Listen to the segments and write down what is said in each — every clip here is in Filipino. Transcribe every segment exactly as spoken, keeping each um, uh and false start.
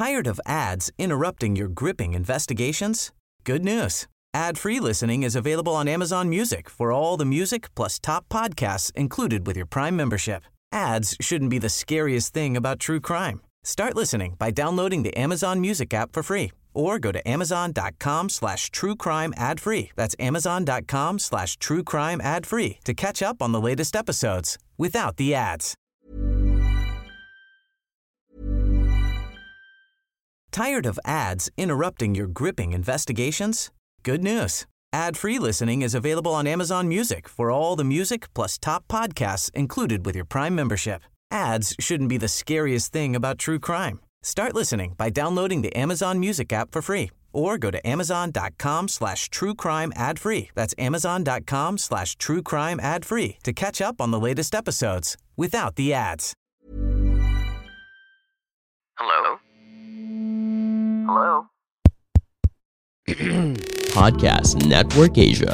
Tired of ads interrupting your gripping investigations? Good news. Ad-free listening is available on Amazon Music for all the music plus top podcasts included with your Prime membership. Ads shouldn't be the scariest thing about true crime. Start listening by downloading the Amazon Music app for free or go to amazon.com slash true crime ad free. That's amazon.com slash true crime ad free to catch up on the latest episodes without the ads. Tired of ads interrupting your gripping investigations? Good news. Ad-free listening is available on Amazon Music for all the music plus top podcasts included with your Prime membership. Ads shouldn't be the scariest thing about true crime. Start listening by downloading the Amazon Music app for free or go to amazon.com slash true crime ad free. That's amazon.com slash true crime ad free to catch up on the latest episodes without the ads. Hello? Hello? Podcast Network Asia.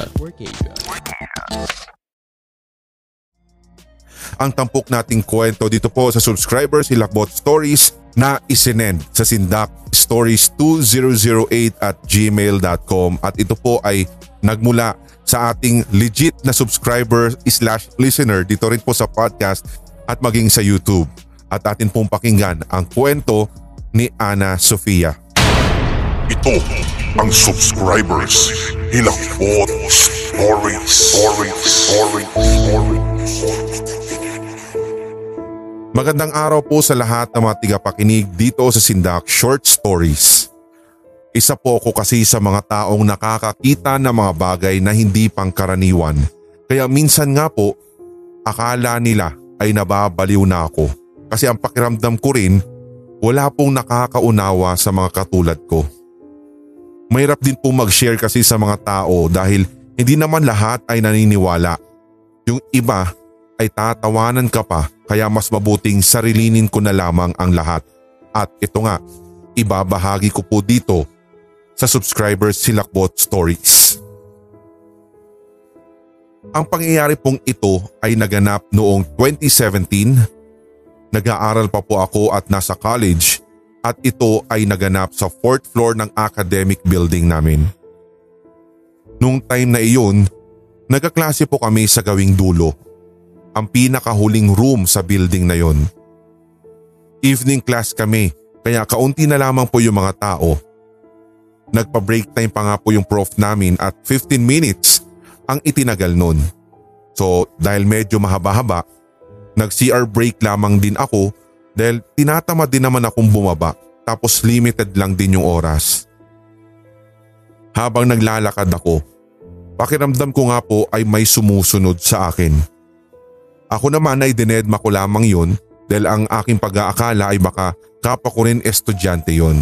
Ang tampok nating kwento dito po sa Subscribers Hilakbot Stories na isinend sa Sindak Stories two thousand eight at gmail dot com at ito po ay nagmula sa ating legit na subscriber slash listener dito rin po sa podcast at maging sa YouTube. At atin pong pakinggan ang kwento ni Ana Sofia. Ito ang Subscribers Hilakbot Stories. Stories. Stories. Stories. Magandang araw po sa lahat ng mga tigapakinig dito sa Sindak Short Stories. Isa po ako kasi sa mga taong nakakakita ng mga bagay na hindi pangkaraniwan. Kaya minsan nga po, akala nila ay nababaliw na ako. Kasi ang pakiramdam ko rin, wala pong nakakaunawa sa mga katulad ko. Mahirap din po mag-share kasi sa mga tao dahil hindi naman lahat ay naniniwala. Yung iba ay tatawanan ka pa kaya mas mabuting sarilinin ko na lamang ang lahat. At ito nga, ibabahagi ko po dito sa Subscribers Hilakbot Stories. Ang pangyayari pong ito ay naganap noong twenty seventeen. Nag-aaral pa po ako at nasa college at ito ay naganap sa fourth floor ng academic building namin. Nung time na iyon, nagkaklase po kami sa gawing dulo. Ang pinakahuling room sa building na yon. Evening class kami kaya kaunti na lamang po yung mga tao. Nagpa-break time pa nga po yung prof namin at fifteen minutes ang itinagal nun. So dahil medyo mahaba-haba, nag-C R break lamang din ako dahil tinatamad din naman akong bumaba tapos limited lang din yung oras. Habang naglalakad ako, pakiramdam ko nga po ay may sumusunod sa akin. Ako naman ay dinedma ko lamang yun dahil ang aking pag-aakala ay baka kapwa ko rin estudyante yun.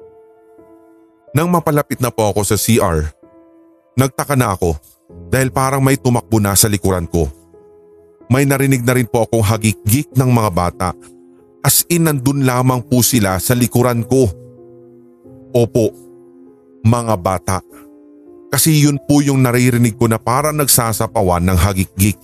Nang mapalapit na po ako sa C R, nagtaka na ako dahil parang may tumakbo na sa likuran ko. May narinig na rin po akong hagik-gik ng mga bata as in nandun lamang po sila sa likuran ko. Opo, mga bata. Kasi yun po yung naririnig ko na parang nagsasapawan ng hagik-gik.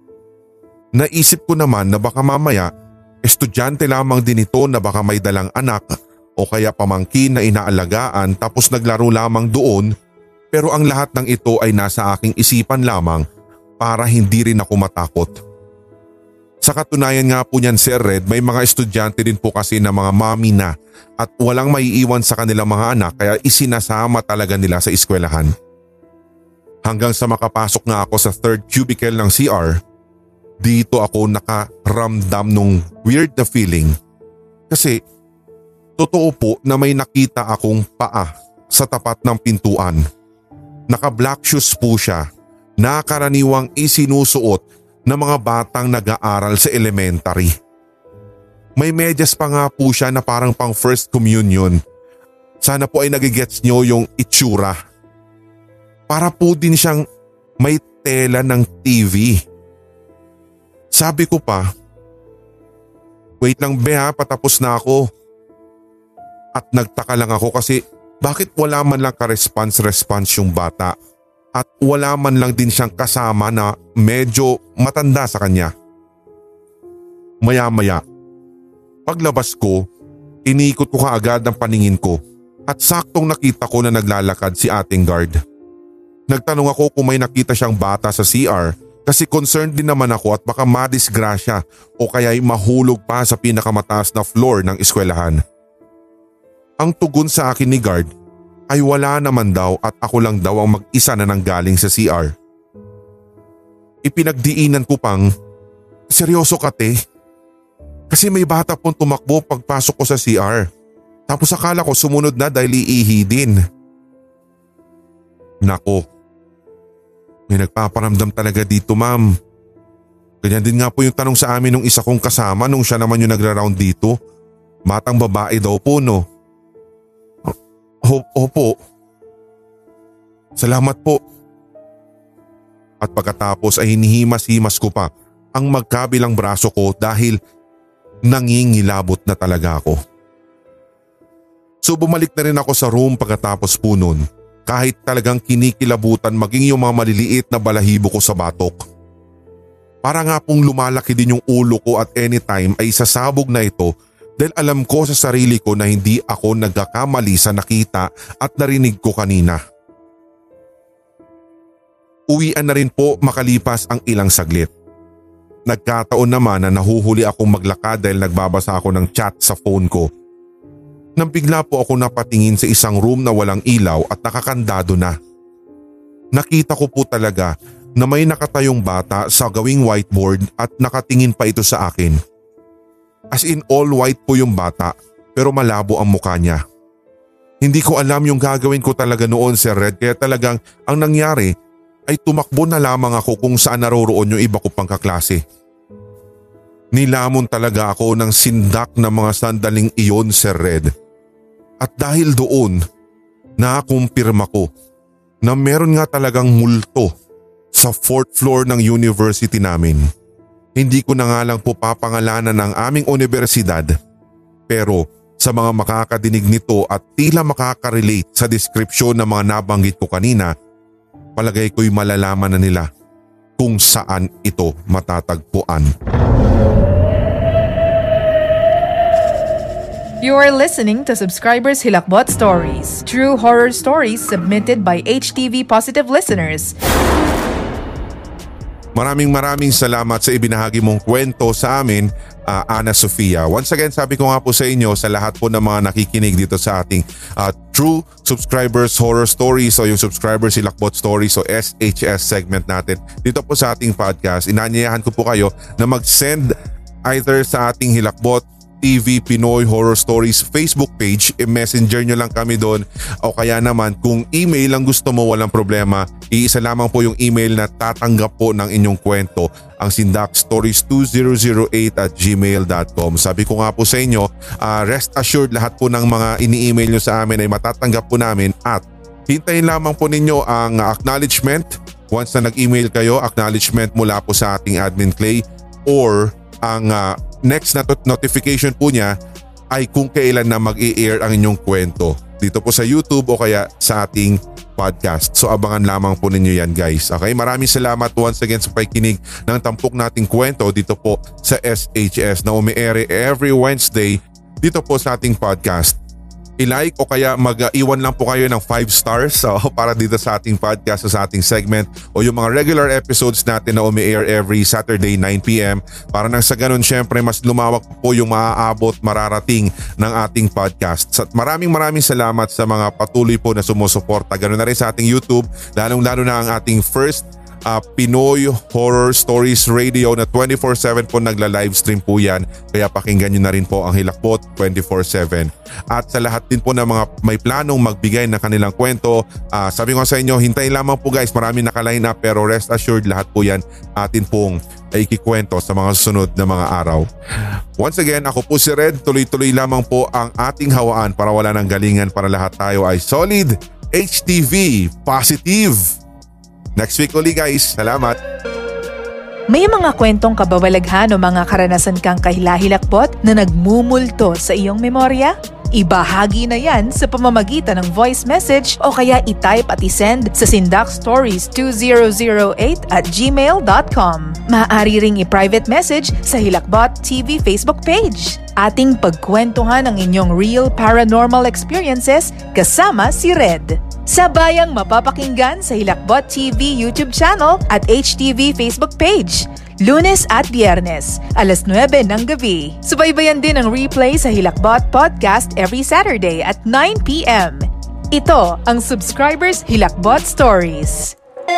Naisip ko naman na baka mamaya estudyante lamang din ito na baka may dalang anak o kaya pamangkin na inaalagaan tapos naglaro lamang doon pero ang lahat ng ito ay nasa aking isipan lamang para hindi rin ako matakot. Sa katunayan nga po niyan Sir Red, may mga estudyante din po kasi na mga mami na at walang maiiwan sa kanilang mga anak kaya isinasama talaga nila sa eskwelahan. Hanggang sa makapasok nga ako sa third cubicle ng C R, dito ako nakaramdam nung weird na feeling kasi totoo po na may nakita akong paa sa tapat ng pintuan. Naka-black shoes po siya na karaniwang isinusuot ng mga batang nag-aaral sa elementary. May medyas pa nga po siya na parang pang first communion. Sana po ay nagigets nyo yung itsura. Para po din siyang may tela ng T V. Sabi ko pa, wait lang be ha, patapos na ako. At nagtaka lang ako kasi bakit wala man lang ka-response-response yung bata at wala man lang din siyang kasama na medyo matanda sa kanya. Maya-maya, paglabas ko, Inikot ko kaagad ang paningin ko at saktong nakita ko na naglalakad si ating guard. Nagtanong ako kung may nakita siyang bata sa C R kasi concerned din naman ako at baka madisgrasya o kaya'y mahulog pa sa pinakamataas na floor ng eskwelahan. Ang tugon sa akin ni guard ay wala naman daw at ako lang daw ang mag-isa na nanggaling sa C R. Ipinagdiinan ko pang, seryoso ka te? Kasi may bata pong tumakbo pagpasok ko sa C R. Tapos akala ko sumunod na dahil iihi din. Nako, may nagpaparamdam talaga dito ma'am. Ganyan din nga po yung tanong sa amin nung isa kong kasama nung siya naman yung nagra-round dito. Batang babae daw po no. Opo. Salamat po. At pagkatapos ay hinihimas-himas ko pa ang magkabilang braso ko dahil nangingilabot na talaga ako. So bumalik na rin ako sa room pagkatapos po nun kahit talagang kinikilabutan maging yung mga maliliit na balahibo ko sa batok. Para nga pong lumalaki din yung ulo ko at anytime ay sasabog na ito dahil alam ko sa sarili ko na hindi ako nagkakamali sa nakita at narinig ko kanina. Uwian na rin po makalipas ang ilang saglit. Nagkataon naman na nahuhuli akong maglakad dahil nagbabasa ako ng chat sa phone ko. Nang bigla po ako napatingin sa isang room na walang ilaw at nakakandado na. Nakita ko po talaga na may nakatayong bata sa gawing whiteboard at nakatingin pa ito sa akin. As in all white po yung bata pero malabo ang mukha niya. Hindi ko alam yung gagawin ko talaga noon Sir Red kaya talagang ang nangyari ay tumakbo na lamang ako kung saan naroroon yung iba ko pang kaklase. Nilamon talaga ako ng sindak na mga sandaling iyon Sir Red. At dahil doon, nakumpirma ko na meron nga talagang multo sa fourth floor ng university namin. Hindi ko na nga lang po papangalanan ng aming universidad pero sa mga makakadinig nito at tila makaka-relate sa description ng mga nabanggit ko kanina, palagay ko'y malalaman na nila kung saan ito matatagpuan. You are listening to Subscribers Hilakbot Stories, true horror stories submitted by H T V Positive listeners. Maraming maraming salamat sa ibinahagi mong kwento sa amin, uh, Ana Sofia. Once again, sabi ko nga po sa inyo, sa lahat po ng mga nakikinig dito sa ating uh, True Subscribers Horror Stories o yung Subscribers Hilakbot Stories o S H S segment natin dito po sa ating podcast. Inanyayahan ko po kayo na mag-send either sa ating Hilakbot T V Pinoy Horror Stories Facebook page, i-messenger nyo lang kami doon o kaya naman kung email ang gusto mo walang problema, iisa lamang po yung email na tatanggap po ng inyong kwento, ang sindak stories two thousand eight at gmail dot com. Sabi ko nga po sa inyo, uh, rest assured lahat po ng mga ini-email nyo sa amin ay matatanggap po namin at hintayin lamang po ninyo ang acknowledgement. Once na nag-email kayo, acknowledgement mula po sa ating admin Clay or ang uh, next na notification po niya ay kung kailan na mag-i-air ang inyong kwento dito po sa YouTube o kaya sa ating podcast. So abangan lamang po ninyo yan guys. Okay, maraming salamat once again sa pakikinig ng tampok nating kwento dito po sa S H S na umi-air every Wednesday dito po sa ating podcast. I-like o kaya mag-iwan lang po kayo ng five stars so, para dito sa ating podcast o sa ating segment o yung mga regular episodes natin na umi-air every Saturday nine p.m. para nang sa ganun syempre mas lumawak po yung maaabot mararating ng ating podcast. At maraming maraming salamat sa mga patuloy po na sumusuporta. Ganun na rin sa ating YouTube, lalong lalo na ang ating first Uh, Pinoy Horror Stories Radio na twenty-four seven po nagla-livestream po yan. Kaya pakinggan nyo na rin po ang Hilakbot twenty-four seven. At sa lahat din po ng mga may planong magbigay ng kanilang kwento, uh, sabi ko sa inyo, hintayin lamang po guys, marami naka-line up pero rest assured lahat po yan atin pong ay ikikwento sa mga susunod na mga araw. Once again, ako po si Red, tuloy-tuloy lamang po ang ating hawaan para wala ng galingan para lahat tayo ay solid, H T V, positive. Next week ulit guys. Salamat. May mga kwentong kabawalaghan o mga karanasan kang kahilahilakbot na nagmumulto sa iyong memorya? Ibahagi na yan sa pamamagitan ng voice message o kaya itype at isend sa sindakstories two thousand eight at gmail dot com. Maaari ring i-private message sa Hilakbot T V Facebook page. Ating pagkwentuhan ang inyong real paranormal experiences kasama si Red. Sabayang mapapakinggan sa Hilakbot T V YouTube channel at H T V Facebook page. Lunes at Biyernes, alas nuwebe ng gabi. Subaybayan din ang replay sa Hilakbot Podcast every Saturday at nine p.m. Ito ang Subscribers Hilakbot Stories.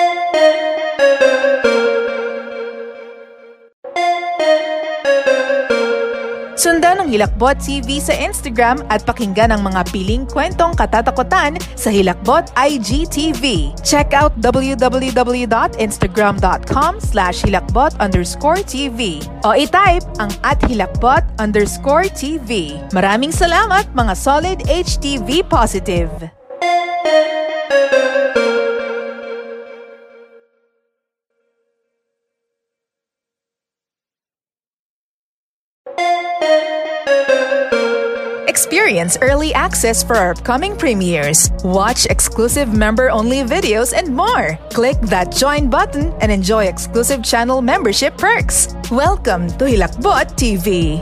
Sundan ang Hilakbot T V sa Instagram at pakinggan ang mga piling kwentong katatakutan sa Hilakbot I G T V. Check out w w w dot instagram dot com slash hilakbot underscore tv o itype ang at hilakbot underscore tv. Maraming salamat mga solid H T V positive! Experience early access for our upcoming premieres. Watch exclusive member-only videos and more. Click that join button and enjoy exclusive channel membership perks. Welcome to Hilakbot T V.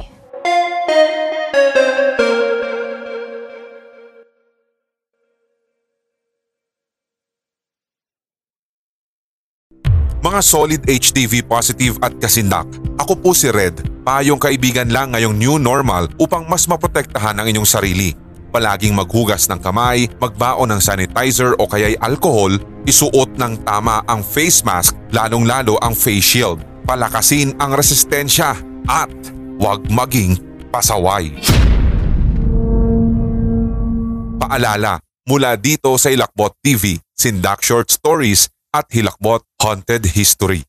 Mga solid H T V positive at kasindak, ako po si Red, payong kaibigan lang ngayong new normal upang mas maprotektahan ang inyong sarili. Palaging maghugas ng kamay, magbaon ng sanitizer o kaya'y alcohol, isuot ng tama ang face mask, lalong-lalo ang face shield, palakasin ang resistensya at huwag maging pasaway. Paalala, mula dito sa Hilakbot T V, Sindak Short Stories at Hilakbot Haunted History.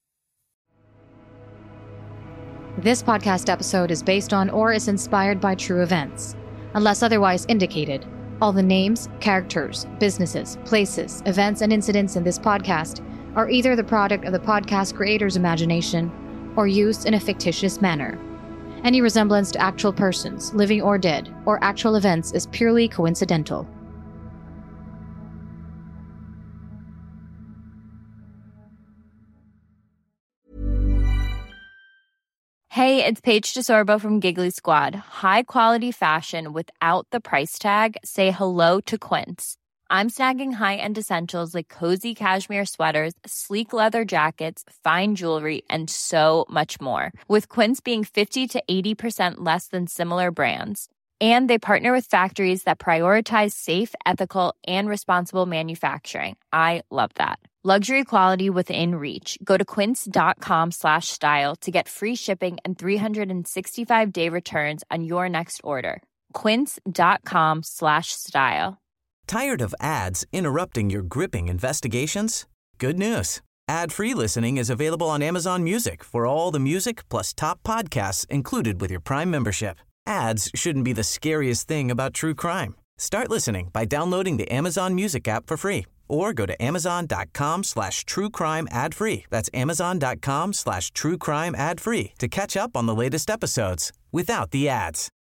This podcast episode is based on or is inspired by true events. Unless otherwise indicated, all the names, characters, businesses, places, events, and incidents in this podcast are either the product of the podcast creator's imagination or used in a fictitious manner. Any resemblance to actual persons, living or dead, or actual events is purely coincidental. Hey, it's Paige DeSorbo from Giggly Squad. High quality fashion without the price tag. Say hello to Quince. I'm snagging high-end essentials like cozy cashmere sweaters, sleek leather jackets, fine jewelry, and so much more. With Quince being fifty to eighty percent less than similar brands. And they partner with factories that prioritize safe, ethical, and responsible manufacturing. I love that. Luxury quality within reach. Go to quince.com slash style to get free shipping and three sixty-five day returns on your next order. Quince.com slash style. Tired of ads interrupting your gripping investigations? Good news. Ad-free listening is available on Amazon Music for all the music plus top podcasts included with your Prime membership. Ads shouldn't be the scariest thing about true crime. Start listening by downloading the Amazon Music app for free or go to amazon.com slash true crime ad free. That's amazon.com slash true crime ad free to catch up on the latest episodes without the ads.